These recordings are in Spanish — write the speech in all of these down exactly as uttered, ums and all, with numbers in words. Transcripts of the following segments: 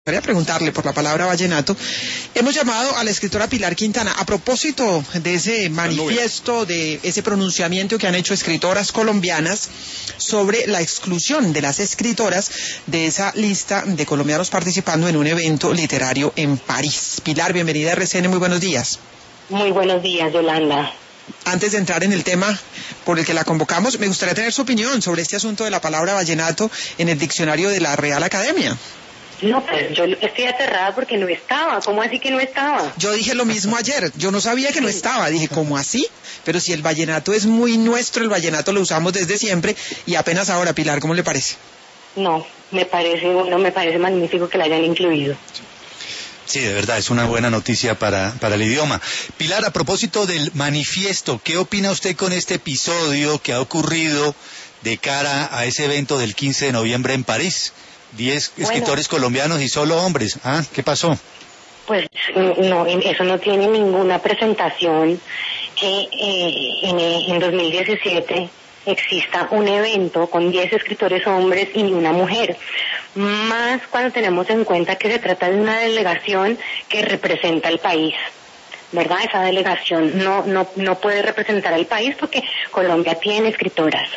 Quería preguntarle por la palabra vallenato. Hemos llamado a la escritora Pilar Quintana a propósito de ese manifiesto, de ese pronunciamiento que han hecho escritoras colombianas sobre la exclusión de las escritoras de esa lista de colombianos participando en un evento literario en París. Pilar, bienvenida a R C N, muy buenos días. Muy buenos días, Yolanda. Antes de entrar en el tema por el que la convocamos, me gustaría tener su opinión sobre este asunto de la palabra vallenato en el diccionario de la Real Academia. No, pues yo estoy aterrada porque no estaba. ¿Cómo así que no estaba? Yo dije lo mismo ayer. Yo no sabía que no estaba. Dije, ¿cómo así? Pero si el vallenato es muy nuestro, el vallenato lo usamos desde siempre y apenas ahora. Pilar, ¿cómo le parece? No, me parece, bueno, me parece magnífico que la hayan incluido. Sí, de verdad, es una buena noticia para, para el idioma. Pilar, a propósito del manifiesto, ¿qué opina usted con este episodio que ha ocurrido de cara a ese evento del quince de noviembre en París? Diez bueno, escritores colombianos y solo hombres. ¿Ah? ¿Qué pasó? Pues no, eso no tiene ninguna presentación que eh, en, en dos mil diecisiete exista un evento con diez escritores hombres y una mujer. Más cuando tenemos en cuenta que se trata de una delegación que representa al país. ¿Verdad? Esa delegación no, no, no puede representar al país porque Colombia tiene escritoras.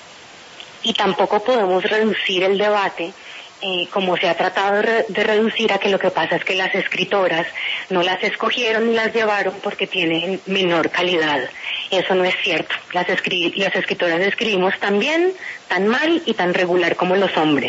Y tampoco podemos reducir el debate Eh, como se ha tratado de, re, de reducir a que lo que pasa es que las escritoras no las escogieron ni las llevaron porque tienen menor calidad. Eso no es cierto. Las, escri las escritoras escribimos tan bien, tan mal y tan regular como los hombres.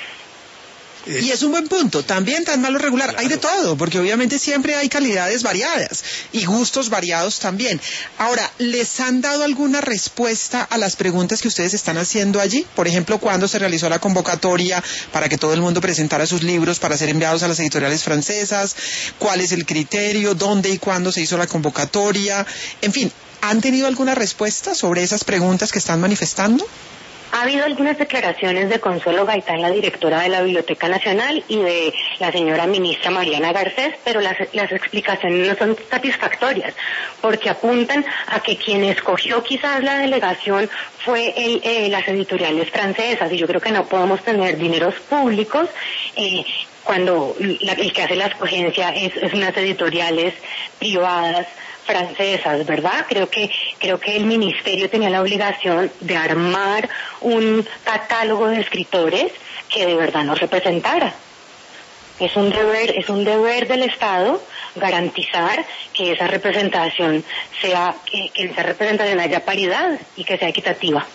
Y es un buen punto, también tan malo regular, claro. Hay de todo, porque obviamente siempre hay calidades variadas y gustos variados también. Ahora, ¿les han dado alguna respuesta a las preguntas que ustedes están haciendo allí? Por ejemplo, ¿cuándo se realizó la convocatoria para que todo el mundo presentara sus libros para ser enviados a las editoriales francesas? ¿Cuál es el criterio? ¿Dónde y cuándo se hizo la convocatoria? En fin, ¿han tenido alguna respuesta sobre esas preguntas que están manifestando? Ha habido algunas declaraciones de Consuelo Gaitán, la directora de la Biblioteca Nacional, y de la señora ministra Mariana Garcés, pero las, las explicaciones no son satisfactorias, porque apuntan a que quien escogió quizás la delegación fue el, eh, las editoriales francesas, y yo creo que no podemos tener dineros públicos eh, cuando la, el que hace la escogencia es, es unas editoriales privadas francesas, ¿verdad? Creo que creo que el ministerio tenía la obligación de armar un catálogo de escritores que de verdad nos representara. Es un deber, es un deber del Estado garantizar que esa representación sea, que, que en esa representación haya paridad y que sea equitativa.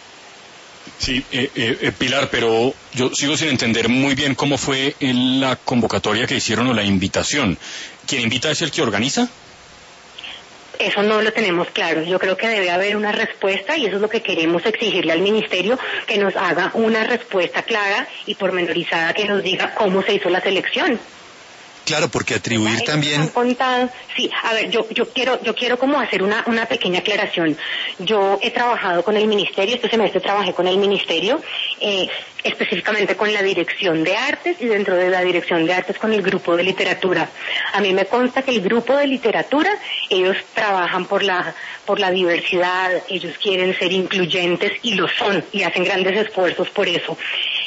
Sí, eh, eh, Pilar, pero yo sigo sin entender muy bien cómo fue la convocatoria que hicieron o la invitación. ¿Quién invita es el que organiza? Eso no lo tenemos claro. Yo creo que debe haber una respuesta y eso es lo que queremos exigirle al ministerio, que nos haga una respuesta clara y pormenorizada que nos diga cómo se hizo la selección. Claro, porque atribuir también... Han contado, sí, a ver, yo yo quiero yo quiero como hacer una una pequeña aclaración. Yo he trabajado con el ministerio, este semestre trabajé con el ministerio, eh, específicamente con la dirección de artes y dentro de la dirección de artes con el grupo de literatura. A mí me consta que el grupo de literatura, ellos trabajan por la por la diversidad, ellos quieren ser incluyentes y lo son y hacen grandes esfuerzos por eso.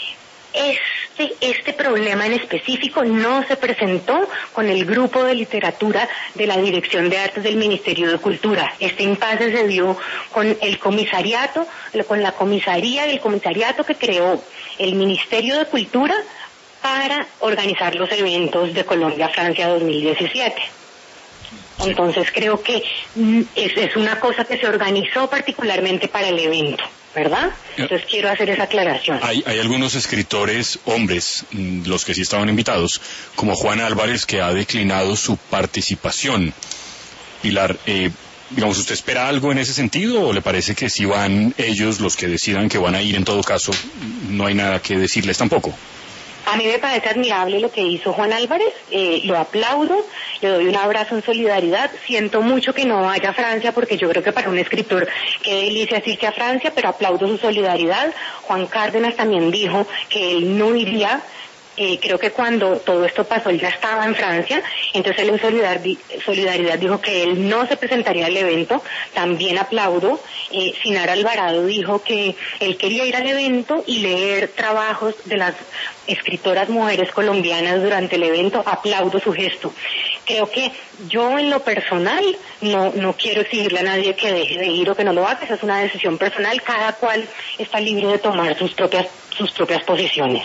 Este, este problema en específico no se presentó con el grupo de literatura de la Dirección de Artes del Ministerio de Cultura. Este impasse se dio con el comisariato, con la comisaría del comisariato que creó el Ministerio de Cultura para organizar los eventos de Colombia-Francia dos mil diecisiete. Entonces creo que es, es una cosa que se organizó particularmente para el evento, ¿verdad? Entonces quiero hacer esa aclaración. Hay, hay algunos escritores hombres, los que sí estaban invitados, como Juan Álvarez, que ha declinado su participación. Pilar, eh, digamos, ¿usted espera algo en ese sentido o le parece que si van ellos los que decidan que van a ir en todo caso, no hay nada que decirles tampoco? A mí me parece admirable lo que hizo Juan Álvarez, eh, lo aplaudo, le doy un abrazo en solidaridad, siento mucho que no vaya a Francia porque yo creo que para un escritor qué delicia irse a Francia, pero aplaudo su solidaridad. Juan Cárdenas también dijo que él no iría Eh, creo que cuando todo esto pasó él ya estaba en Francia, entonces él en solidar- solidaridad dijo que él no se presentaría al evento. También aplaudo. Eh, Sinara Alvarado dijo que él quería ir al evento y leer trabajos de las escritoras mujeres colombianas durante el evento. Aplaudo su gesto. Creo que yo en lo personal no, no quiero exigirle a nadie que deje de ir o que no lo haga. Esa es una decisión personal. Cada cual está libre de tomar sus propias, sus propias posiciones.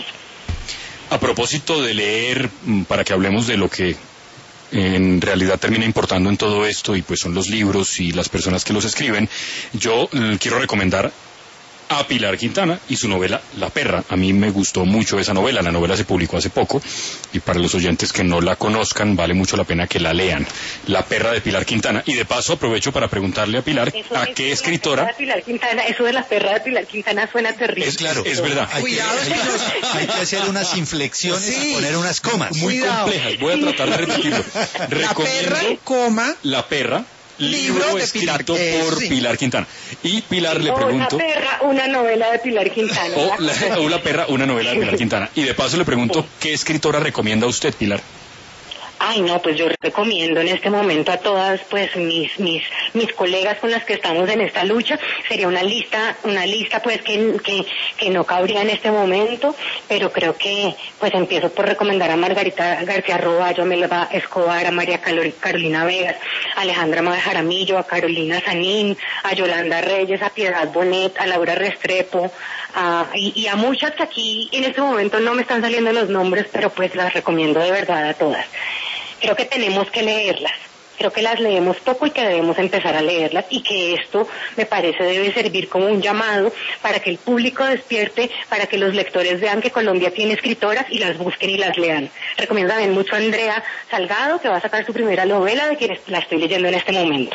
A propósito de leer, para que hablemos de lo que en realidad termina importando en todo esto, y pues son los libros y las personas que los escriben, yo eh, quiero recomendar a Pilar Quintana y su novela La Perra. A mí me gustó mucho esa novela, la novela se publicó hace poco, y para los oyentes que no la conozcan, vale mucho la pena que la lean. La Perra de Pilar Quintana. Y de paso aprovecho para preguntarle a Pilar, Eso ¿a es qué de escritora? La perra de Pilar Quintana, eso de La Perra de Pilar Quintana suena terrible. Es claro, Es verdad. Hay que, Cuidado, hay, que, hay que hacer unas inflexiones Sí. y poner unas comas. Muy Cuidado. complejas, voy a tratar de repetirlo. La Recomiendo perra, coma, La Perra, libro, Libro de escrito Pilar, eh, por sí. Pilar Quintana. Y Pilar le O pregunto... La Perra, una novela de Pilar Quintana. O la, o La Perra, una novela de Pilar Quintana. Y de paso le pregunto, ¿qué escritora recomienda usted, Pilar? Ay, no, pues yo recomiendo en este momento a todas, pues mis mis mis colegas con las que estamos en esta lucha. Sería una lista, una lista pues que que que no cabría en este momento, pero creo que pues empiezo por recomendar a Margarita García Roballo, a Melba Escobar, a María Carolina Vegas, a Alejandra Jaramillo, a Carolina Sanín, a Yolanda Reyes, a Piedad Bonet, a Laura Restrepo, a, y, y a muchas que aquí en este momento no me están saliendo los nombres, pero pues las recomiendo de verdad a todas. Creo que tenemos que leerlas, creo que las leemos poco y que debemos empezar a leerlas, y que esto me parece debe servir como un llamado para que el público despierte, para que los lectores vean que Colombia tiene escritoras y las busquen y las lean. Recomiendo también mucho a Andrea Salgado, que va a sacar su primera novela, de quien la estoy leyendo en este momento.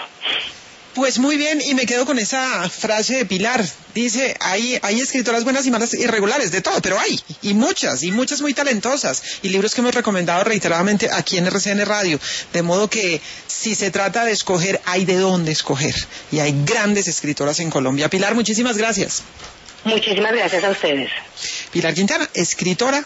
Pues muy bien, y me quedo con esa frase de Pilar. Dice, hay, hay escritoras buenas y malas irregulares, de todo, pero hay, y muchas, y muchas muy talentosas, y libros que hemos recomendado reiteradamente aquí en R C N Radio, de modo que si se trata de escoger, hay de dónde escoger, y hay grandes escritoras en Colombia. Pilar, muchísimas gracias. Muchísimas gracias a ustedes. Pilar Quintana, escritora,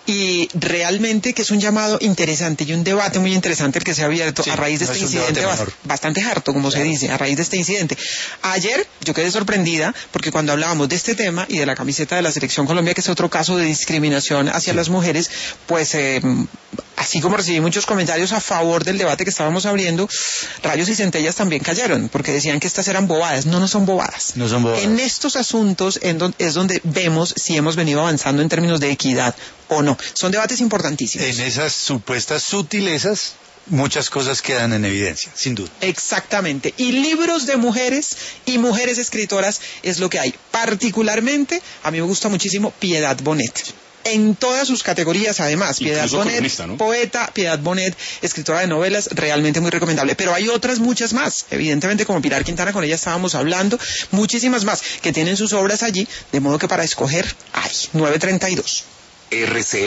y realmente que es un llamado interesante y un debate muy interesante el que se ha abierto Sí, a raíz de no este es un incidente debate bas- menor. bastante harto, como Claro. se dice, a raíz de este incidente. Ayer yo quedé sorprendida porque cuando hablábamos de este tema y de la camiseta de la Selección Colombia, que es otro caso de discriminación hacia las mujeres, pues eh, así como recibí muchos comentarios a favor del debate que estábamos abriendo, rayos y centellas también cayeron, porque decían que estas eran bobadas. No, no son bobadas. No son bobadas. En estos asuntos en don- es donde vemos si hemos venido avanzando en términos de equidad o no. Son debates importantísimos. En esas supuestas sutilezas, muchas cosas quedan en evidencia, sin duda. Exactamente. Y libros de mujeres y mujeres escritoras es lo que hay. Particularmente, a mí me gusta muchísimo Piedad Bonet. En todas sus categorías, además. Piedad Incluso Bonet, columnista, ¿no? poeta, Piedad Bonet, escritora de novelas, realmente muy recomendable. Pero hay otras muchas más, evidentemente, como Pilar Quintana, con ella estábamos hablando, muchísimas más que tienen sus obras allí, de modo que para escoger hay nueve treinta y dos. R C